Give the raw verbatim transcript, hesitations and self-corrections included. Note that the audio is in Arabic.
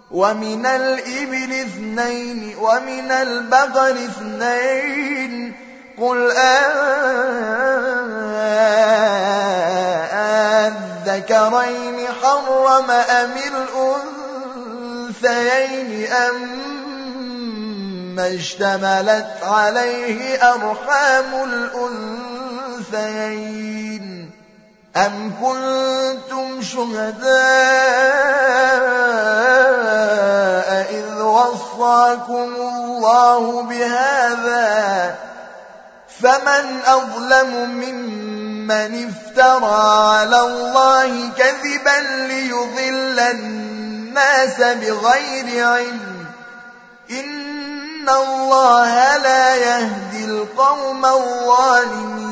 ومن الإبل اثنين ومن البقر اثنين قل أذكرين حرم أم الأنثيين أم اشتملت عليه أرحام الأنثيين أم كنتم شهداء إذ وصاكم الله بهذا فمن أظلم ممن افترى على الله كذبا ليضل الناس بغير علم إن الله لا يهدي القوم الظالمين